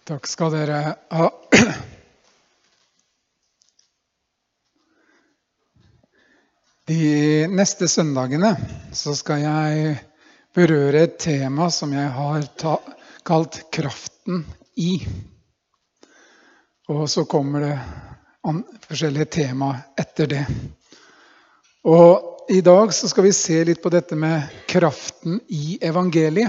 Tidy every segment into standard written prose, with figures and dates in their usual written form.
Takk skal dere ha. De neste søndagene så skal jeg berøre et tema som jeg har kalt kraften i. Og så kommer det forskjellige tema etter det. Og i dag så skal vi se litt på dette med kraften i evangeliet.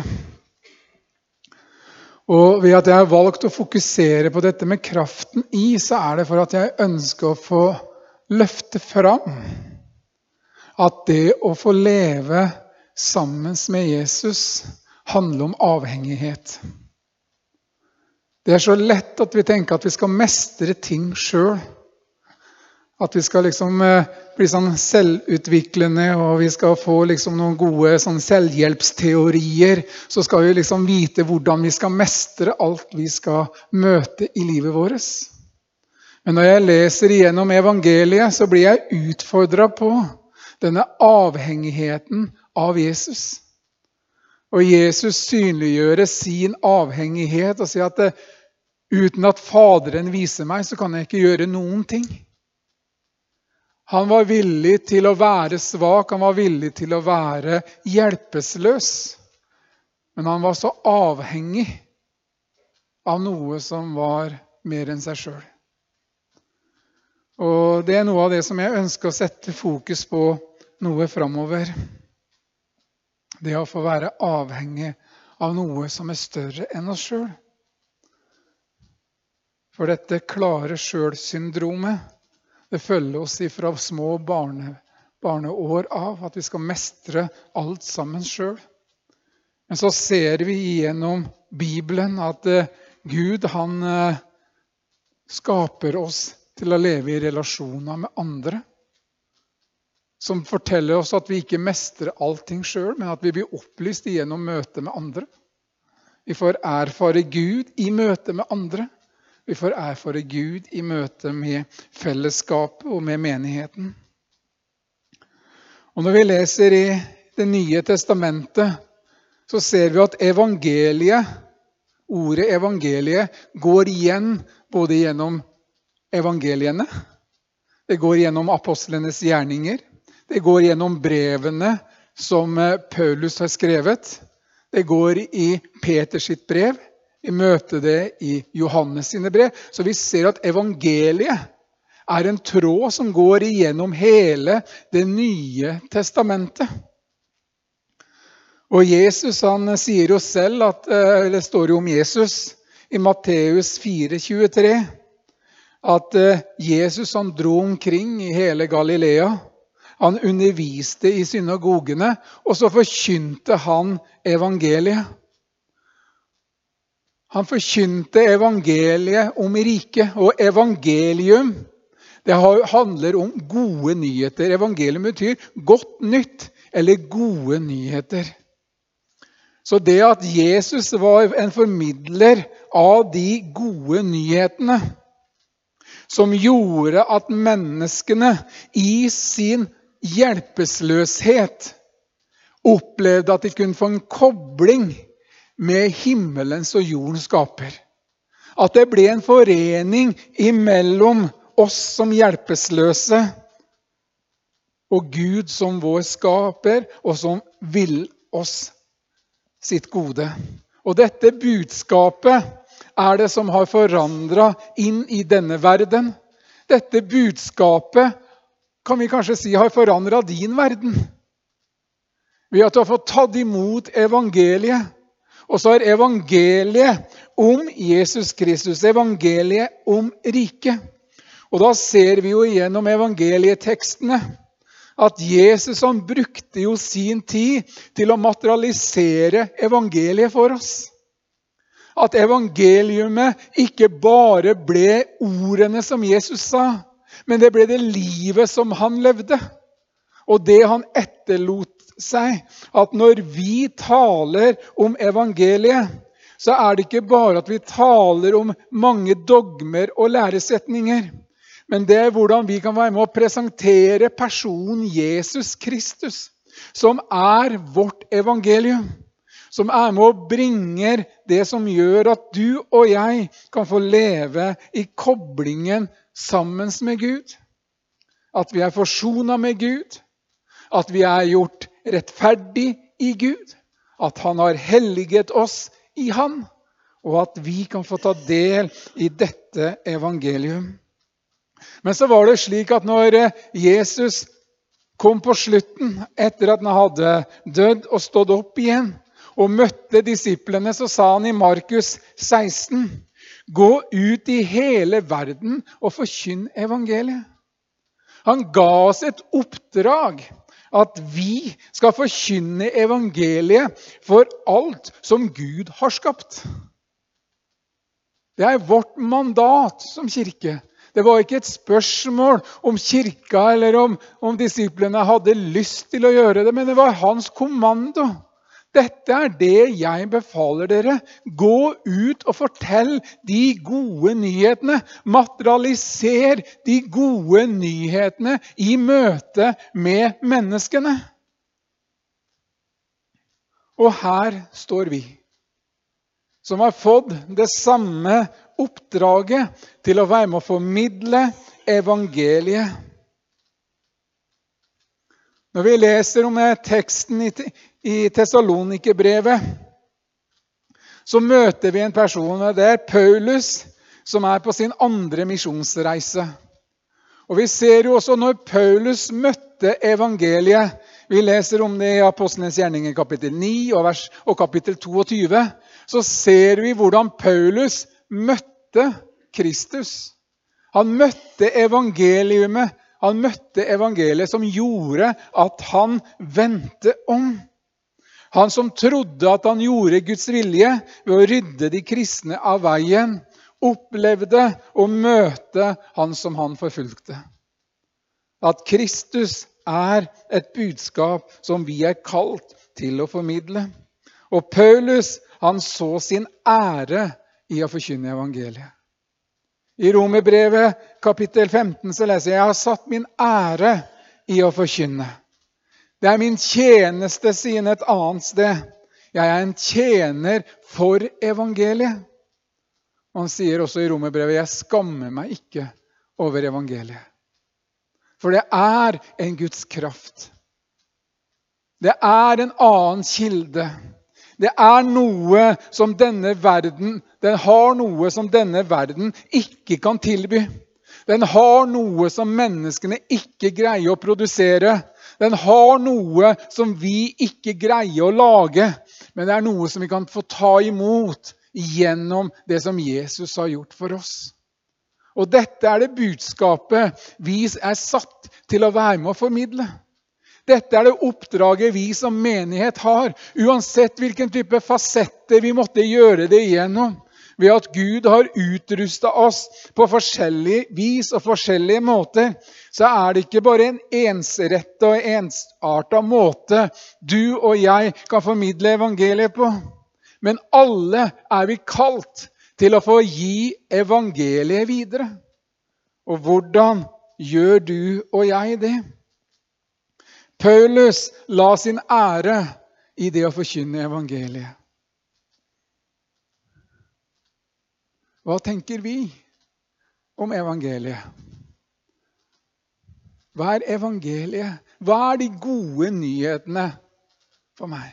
Og ved at jeg har valgt å fokusere på dette med kraften i, så er det for at jeg ønsker å få løfte fram at det å få leve sammen med Jesus handler om avhengighet. Det er så lett at vi tenker at vi skal mestre ting selv. At vi skal bli sånn selvutviklende, og vi skal få noen gode selvhjelpsteorier. Så skal vi vite hvordan vi skal mestre alt vi skal møte i livet vårt. Men når jeg leser igjennom evangeliet, så blir jeg utfordret på denne avhengigheten av Jesus. Og Jesus synliggjør sin avhengighet og sier at uten at Faderen viser meg, så kan jeg ikke gjøre noen ting. Han var villig til å være svak, han var villig til å være hjelpeløs. Men han var så avhengig av noe som var mer enn seg selv. Og det er noe av det som jeg ønsker å sette fokus på noe fremover. Det å få være avhengig av noe som er større enn oss selv. For dette klare selv-syndromet, det følger oss fra små barneår av, at vi skal mestre alt sammen selv. Men så ser vi gjennom Bibelen at Gud, han skaper oss til å leve i relasjoner med andre. Som forteller oss at vi ikke mestrer allting selv, men at vi blir opplyst gjennom møte med andre. Vi får erfare Gud i møte med andre. Vi får erfare Gud i møte med fellesskapet og med menigheten. Og når vi leser i Det nye testamentet, så ser vi at ordet evangeliet går igjen både gjennom evangeliene, det går gjennom apostlenes gjerninger, det går gjennom brevene som Paulus har skrevet, det går i Peters sitt brev, vi møter det i Johannes sine brev. Så vi ser at evangeliet er en tråd som går igjennom hele det nye testamentet. Og Jesus, han sier jo selv, det står jo om Jesus i Matteus 4,23, at Jesus han dro omkring i hele Galilea. Han underviste i synagogene, og så forkynte han evangeliet. Han forkynte evangeliet om riket, og evangelium, det handler om gode nyheter. Evangelium betyr godt nytt, eller gode nyheter. Så det at Jesus var en formidler av de gode nyhetene, som gjorde at menneskene i sin hjelpeløshet opplevde at de kunne få en kobling med himmelens og jordens skaper. At det ble en forening imellom oss som hjelpeløse og Gud som vår skaper, og som vil oss sitt gode. Og dette budskapet er det som har forandret inn i denne verden. Dette budskapet kan vi kanskje si har forandret din verden. Ved at du har fått tatt imot evangeliet. Og så er evangeliet om Jesus Kristus, evangeliet om riket. Og da ser vi jo gjennom evangelietekstene at Jesus han brukte jo sin tid til å materialisere evangeliet for oss. At evangeliumet ikke bare ble ordene som Jesus sa, men det ble det livet som han levde. Og det han etterlot seg, at når vi taler om evangeliet, så er det ikke bare at vi taler om mange dogmer og læresetninger, men det er hvordan vi kan være med å presentere personen Jesus Kristus, som er vårt evangelium. som med og bringer det som gjør at du og jeg kan få leve i koblingen sammen med Gud. At vi forsonet med Gud, at vi gjort rettferdig i Gud, at han har helliget oss i han, og at vi kan få ta del i dette evangelium. Men så var det slik at når Jesus kom på slutten, etter at han hadde dødd og stått opp igjen, og møtte disiplene, så sa han i Markus 16, gå ut i hele verden og forkynn evangeliet. Han ga oss et oppdrag at vi skal forkynne evangeliet for alt som Gud har skapt. Det vårt mandat som kirke. Det var ikke et spørsmål om kirka eller om disiplene hadde lyst til å gjøre det, men det var hans kommando. Dette det jeg befaler dere. Gå ut og fortell de gode nyhetene. Materialiser de gode nyhetene i møte med menneskene. Og her står vi, som har fått det samme oppdraget til å være med å formidle evangeliet. Når vi leser om teksten i Thessalonikerbrevet, så møter vi en person der, Paulus, som på sin andre misjonsreise. Og vi ser jo også når Paulus møtte evangeliet, vi leser om det i Apostlenes gjerninger kapittel 9 og kapittel 22, så ser vi hvordan Paulus møtte Kristus. Han møtte evangeliet, han møtte evangeliet som gjorde at han vendte om. Han som trodde at han gjorde Guds vilje ved å rydde de kristne av veien, opplevde å møte han som han forfulgte. At Kristus et budskap som vi kalt til å formidle. Og Paulus, han så sin ære i å forkynne evangeliet. I Romerbrevet kapittel 15 så leser jeg har satt min ære i å forkynne. Det min tjeneste, sier et annet sted. Jeg en tjener for evangeliet. Han sier også i Romerbrevet, jeg skammer meg ikke over evangeliet. For det en Guds kraft. Det en annen kilde. Det noe som denne verden, den har noe som denne verden ikke kan tilby. Den har noe som menneskene ikke greier å produsere. Den har noe som vi ikke greier å lage. Men det noe som vi kan få ta imot gjennom det som Jesus har gjort for oss. Og dette det budskapet vi satt til å være med å formidle. Dette det oppdraget vi som menighet har, uansett hvilken type fasetter vi måtte gjøre det igjennom. Ved at Gud har utrustet oss på forskjellige vis og forskjellige måter, så det ikke bare en ensrettet og ensartet måte du og jeg kan formidle evangeliet på. Men alle vi kalt til å få gi evangeliet videre. Og hvordan gjør du og jeg det? Paulus la sin ære i det å forkynne evangeliet. Hva tenker vi om evangeliet? Hva evangeliet? Hva de gode nyhetene for meg?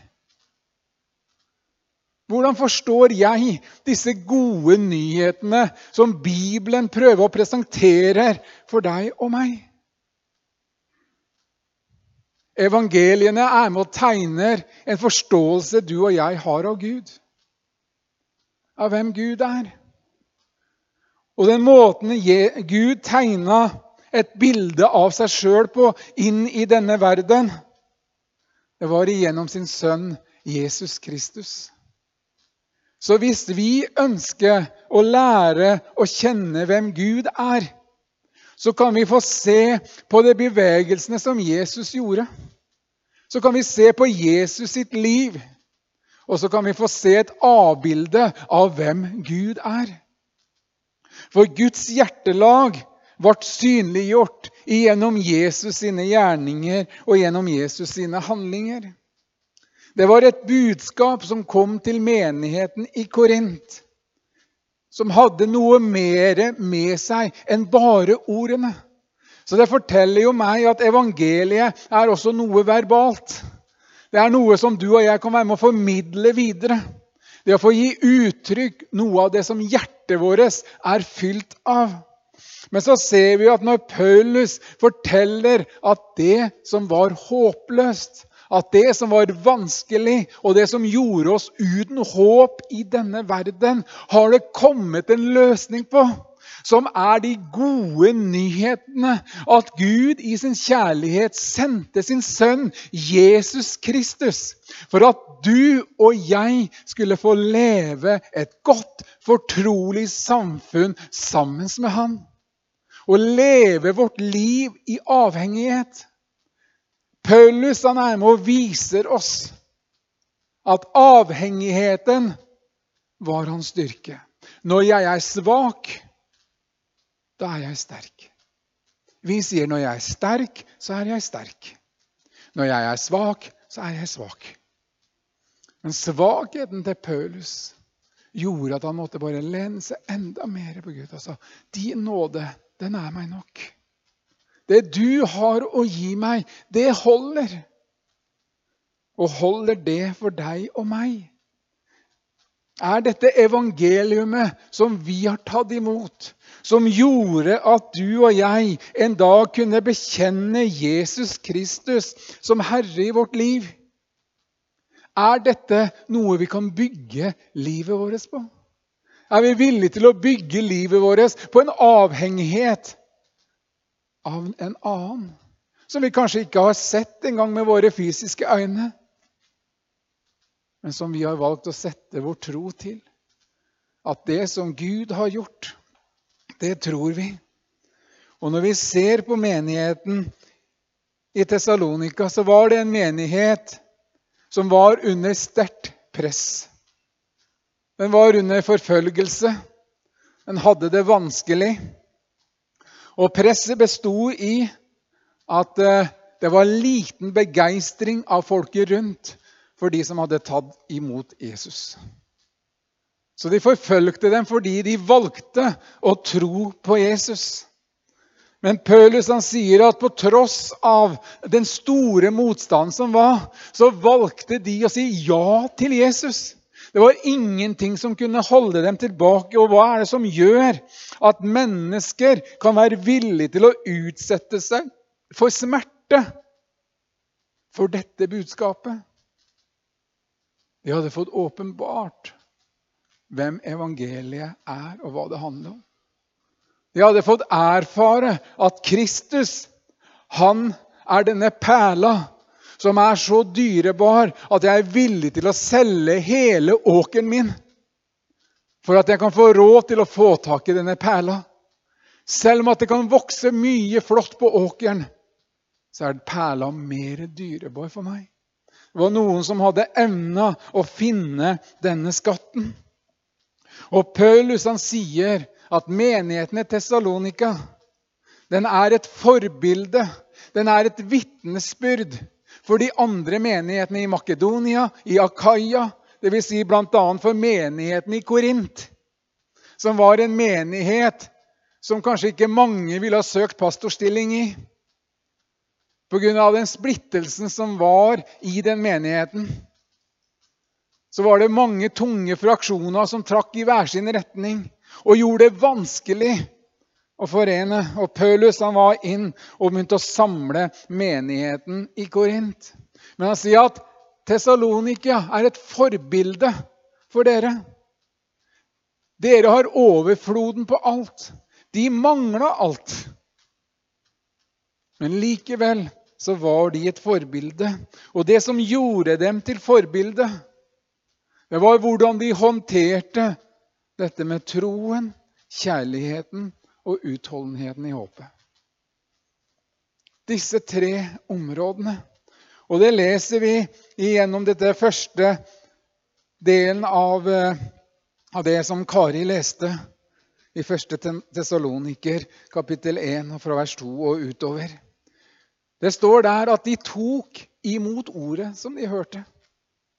Hvordan forstår jeg disse gode nyhetene som Bibelen prøver å presentere for deg og meg? Evangeliene med å tegne en forståelse du og jeg har av Gud. Av hvem Gud Og den måten Gud tegnet et bilde av seg selv på inn i denne verden, det var igjennom sin sønn Jesus Kristus. Så hvis vi ønsker å lære å kjenne hvem Gud så kan vi få se på de bevegelsene som Jesus gjorde. Så kan vi se på Jesus sitt liv. Og så kan vi få se et avbilde av hvem Gud For Guds hjertelag ble synliggjort gjennom Jesus sine gjerninger og gjennom Jesus sine handlinger. Det var et budskap som kom til menigheten i Korint, som hadde noe mer med seg enn bare ordene. Så det forteller jo meg at evangeliet er også noe verbalt. Det er noe som du og jeg kan være med å formidle videre. Det å få gi uttrykk noe av det som hjertet vårt er fylt av. Men så ser vi at når Paulus forteller at det som var håpløst, at det som var vanskelig, og det som gjorde oss uten håp i denne verden, har det kommet en løsning på, som er de gode nyhetene, at Gud i sin kjærlighet sendte sin sønn, Jesus Kristus, for at du og jeg skulle få leve et godt, fortrolig samfunn sammen med han, og leve vårt liv i avhengighet. Paulus han er med og viser oss at avhengigheten var hans styrke. Når jeg er svak, da er jeg sterk. Vi sier når jeg er sterk, så er jeg sterk. Når jeg er svak, så er jeg svak. Men svakheten til Paulus gjorde at han måtte bare lene seg enda mer på Gud. Altså, din nåde, den er meg nok. Det du har å gi meg, det holder. Og holder det for deg og meg? Er dette evangeliumet som vi har tatt imot, som gjorde at du og jeg en dag kunne bekjenne Jesus Kristus som Herre i vårt liv? Er dette noe vi kan bygge livet vårt på? Er vi villige til å bygge livet vårt på en avhengighet av en annen, som vi kanskje ikke har sett engang med våre fysiske øyne, men som vi har valgt å sette vår tro til? At det som Gud har gjort, det tror vi. Og når vi ser på menigheten i Thessalonika, så var det en menighet som var under sterkt press. Den var under forfølgelse. Den hadde det vanskelig. Og presset bestod i at det var liten begeistring av folket rundt for de som hadde tatt imot Jesus. Så de forfølgte dem fordi de valgte å tro på Jesus. Men Paulus han sier at på tross av den store motstanden som var, så valgte de å si ja til Jesus. Det var ingenting som kunne holde dem tilbake. Og hva er det som gjør at mennesker kan være villige til å utsette seg for smerte for dette budskapet? De hadde fått åpenbart hvem evangeliet er og hva det handler om. De hadde fått erfare at Kristus, han er denne perla som er så dyrebar at jeg er villig til å selge hele åkeren min for at jeg kan få råd til å få tak i denne perla. Selv om at det kan vokse mye flott på åkeren, så er perla mer dyrebar for meg. Det var noen som hadde evnet å finne denne skatten. Og Paulus han sier at menigheten i Thessalonika, den er et forbilde, den er et vitnesbyrd for de andre menighetene i Makedonia, i Akaia, det vil si blant annet for menigheten i Korint, som var en menighet som kanskje ikke mange ville ha søkt pastorstilling i, på grunn av den splittelsen som var i den menigheten. Så var det mange tunge fraksjoner som trakk i hver sin retning, og gjorde det vanskelig å forene. Og Paulus han var inn og begynte å samle menigheten i Korint. Men han sier at Thessalonika er et forbilde for dere. Dere har overfloden på alt. De manglet alt. Men likevel så var de et forbilde. Og det som gjorde dem til forbilde, det var hvordan de håndterte dette med troen, kjærligheten og utholdenheten i håpet. Disse 3 områdene. Og det leser vi gjennom dette første delen av det som Kari leste i 1. Thessaloniker, kapittel 1, fra vers 2 og utover. Det står der at de tok imot ordet som de hørte.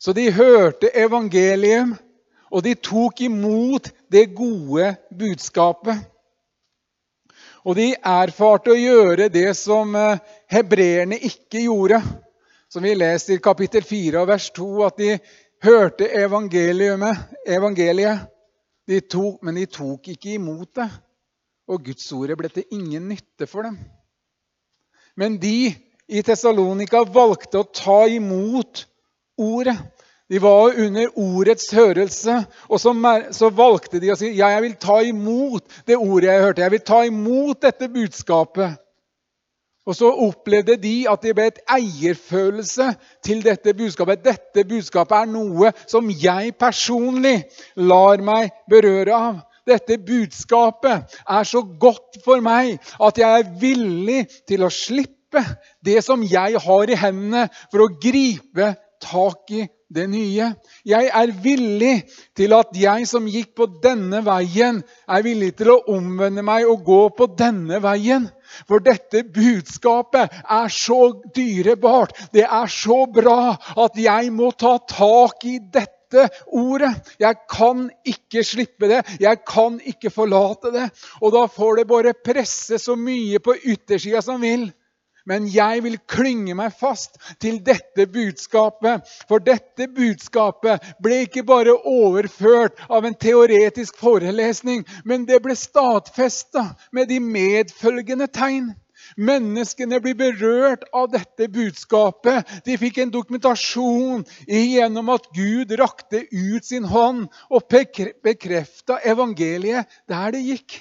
Så de hørte evangelium, og de tok imot det gode budskapet. Og de erfarte å gjøre det som hebreerne ikke gjorde. Som vi leser i kapittel 4 og vers 2, at de hørte evangeliet, men de tok ikke imot det. Og Guds ordet ble til ingen nytte for dem. Men de i Thessalonika valgte å ta imot ordet. De var under ordets hørelse, og så valgte de å si, ja, jeg vil ta imot det ordet jeg hørte. Jeg vil ta imot dette budskapet. Og så opplevde de at det ble et eierfølelse til dette budskapet. Dette budskapet er noe som jeg personlig lar meg berøre av. Dette budskapet er så godt for meg at jeg er villig til å slippe det som jeg har i hendene for å gripe tak i det nye. Jeg er villig til at jeg som gikk på denne veien, er villig til å omvende meg og gå på denne veien. For dette budskapet er så dyrebart, det er så bra at jeg må ta tak i dette ordet. Jeg kan ikke slippe det, jeg kan ikke forlate det. Og da får det bare presse så mye på yttersida som vil. Men jeg vil klynge meg fast til dette budskapet. For dette budskapet ble ikke bare overført av en teoretisk forelesning, men det ble stadfestet med de medfølgende tegn. Menneskene blir berørt av dette budskapet. De fikk en dokumentasjon gjennom at Gud rakte ut sin hånd og bekreftet evangeliet der det gikk.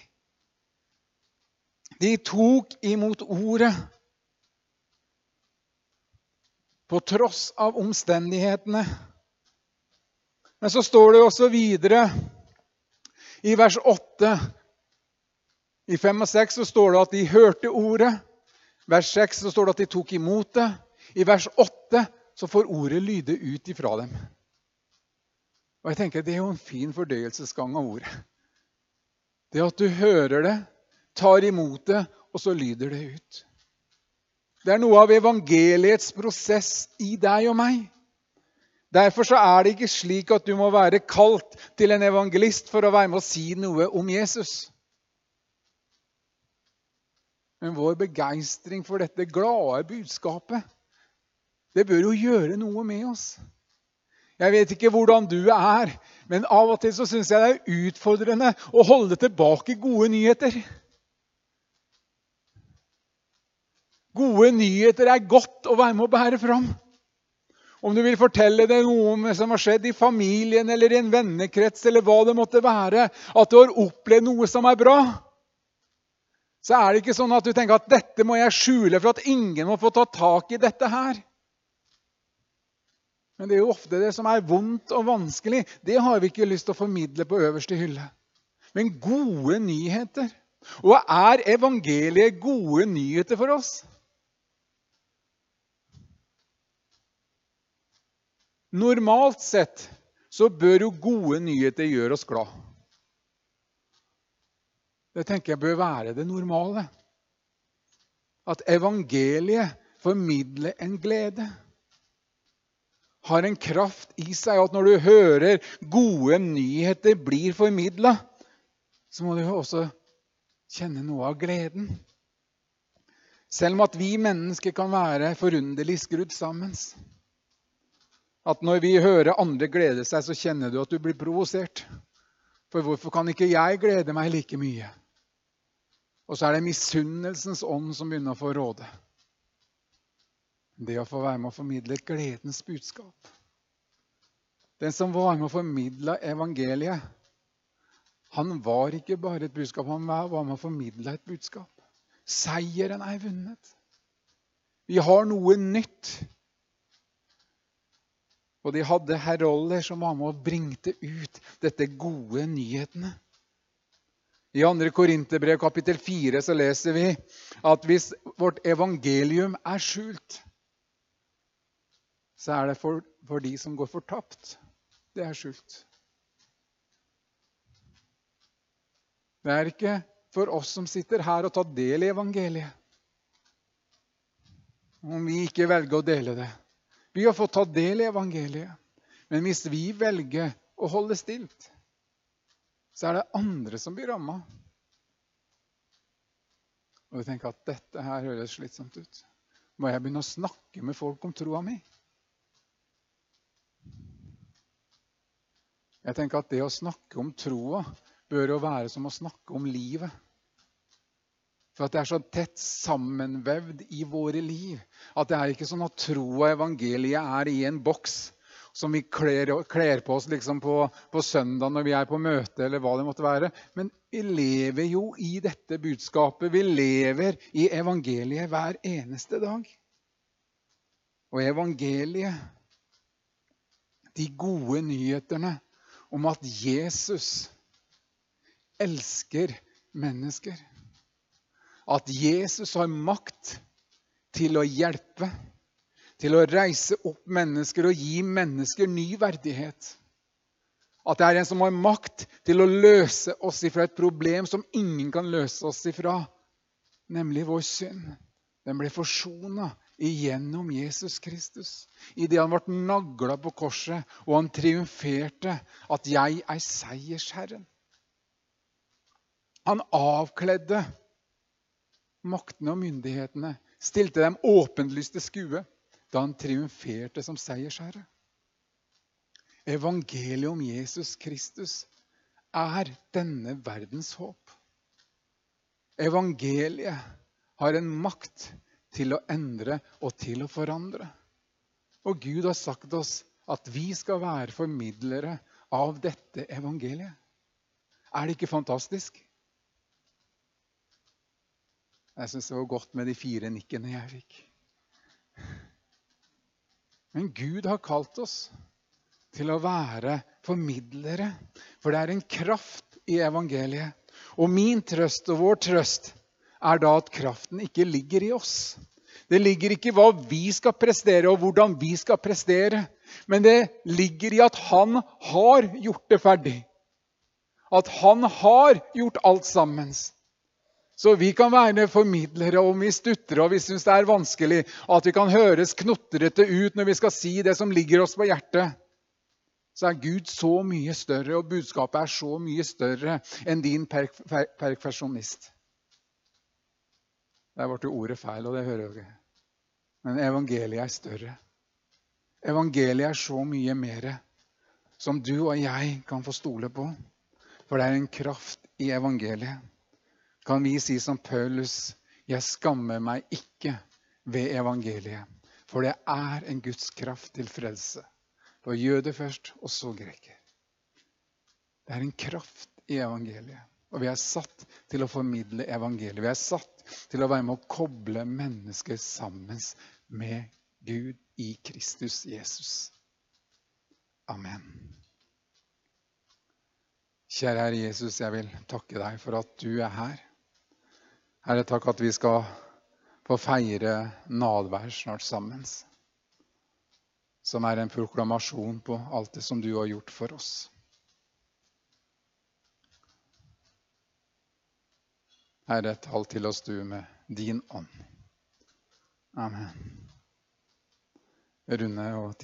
De tok imot ordet. På tross av omstendighetene. Men så står det også videre i vers 8. I 5 og 6 så står det at de hørte ordet. Vers 6 så står det at de tok imot det. I vers 8 så får ordet lyde ut ifra dem. Og jeg tenker det er jo en fin fordøyelsesgang av ordet. Det at du hører det, tar imot det, og så lyder det ut. Det er noe av evangeliets prosess i deg og meg. Derfor så er det ikke slik at du må være kalt til en evangelist for å være med og si noe om Jesus. Men vår begeistring for dette glade budskapet, det bør jo gjøre noe med oss. Jeg vet ikke hvordan du er, men av og til så synes jeg det er utfordrende å holde tilbake gode nyheter. Gode nyheter er godt å være med å bære fram. Om du vil fortelle deg noe som har skjedd i familien eller i en vennekrets, eller hva det måtte være, at du har opplevd noe som er bra, så er det ikke sånn at du tenker at dette må jeg skjule for at ingen må få ta tak i dette her. Men det er jo ofte det som er vondt og vanskelig. Det har vi ikke lyst til å formidle på øverste hylle. Men gode nyheter. Og er evangeliet gode nyheter for oss? Normalt sett så bør jo gode nyheter gjøre oss glad. Det tenker jeg bør være det normale. At evangeliet formidler en glede. Har en kraft i seg, at når du hører gode nyheter blir formidlet, så må du jo også kjenne noe av gleden. Selv om at vi mennesker kan være forunderlig skrudd sammen. At når vi hører andre glede seg, så kjenner du at du blir provosert. For hvorfor kan ikke jeg glede meg like mye? Og så er det misunnelsens ånd som begynner å få råde. Det å få være med å formidle et gledens budskap. Den som var med å formidle evangeliet, han var ikke bare et budskap, han var med å formidle et budskap. Seieren er vunnet. Vi har noe nytt. Og de hadde heroller som var med og bringte ut dette gode nyhetene. I 2. Korinterbrev kapittel 4 så leser vi at hvis vårt evangelium er skjult, så er det for de som går fortapt. Det er skjult. Det er ikke for oss som sitter her og tar del i evangeliet. Om vi ikke velger å dele det. Vi har fått ta del i evangeliet. Men hvis vi velger å holde stilt, så er det andre som blir rammet. Og du tenker at dette her høres slitsomt ut. Må jeg begynne å snakke med folk om troa mi? Jeg tenker at det å snakke om troa bør jo være som å snakke om livet. For at det er så tett sammenvevd i våre liv. At det er ikke sånn at troa og evangeliet er i en boks som vi kler på oss liksom på søndag når vi er på møte, eller hva det måtte være. Men vi lever jo i dette budskapet. Vi lever i evangeliet hver eneste dag. Og evangeliet, de gode nyhetene om at Jesus elsker mennesker. At Jesus har makt til å hjelpe, til å reise opp mennesker og gi mennesker ny verdighet. At det er en som har makt til å løse oss ifra et problem som ingen kan løse oss ifra, nemlig vår synd. Den ble forsonet igjennom Jesus Kristus. I det han ble naglet på korset, og han triumferte at jeg er seiersherren. Han avkledde maktene og myndighetene, stilte dem åpenlyst til skue da han triumferte som seiersherre. Evangeliet om Jesus Kristus er denne verdens håp. Evangeliet har en makt til å endre og til å forandre. Og Gud har sagt oss at vi skal være formidlere av dette evangeliet. Er det ikke fantastisk? Jeg synes det var godt med de 4 nikkene jeg fikk. Men Gud har kalt oss til å være formidlere, for det er en kraft i evangeliet. Og min trøst og vår trøst er da at kraften ikke ligger i oss. Det ligger ikke i hva vi skal prestere og hvordan vi skal prestere, men det ligger i at han har gjort det ferdig. At han har gjort alt sammen. Så vi kan være formidlere om vi stutter og vi synes det er vanskelig, at vi kan høres knotrete ut når vi skal si det som ligger oss på hjertet. Så er Gud så mye større, og budskapet er så mye større enn din perfeksjonist. Der ble ordet feil, og det hører jeg ikke. Men evangeliet er større. Evangeliet er så mye mer som du og jeg kan få stole på. For det er en kraft i evangeliet. Kan vi si som Paulus, jeg skammer meg ikke ved evangeliet, for det er en Guds kraft til frelse. For jøder først, og så greker. Det er en kraft i evangeliet, og vi er satt til å formidle evangeliet. Vi er satt til å være med å koble mennesker sammen med Gud i Kristus Jesus. Amen. Kjære Herre Jesus, jeg vil takke deg for at du er her. Herre, takk at vi skal få feire nadvær snart sammen, som er en proklamasjon på alt det som du har gjort for oss. Herre, tal til oss du med din ånd. Amen. Rune og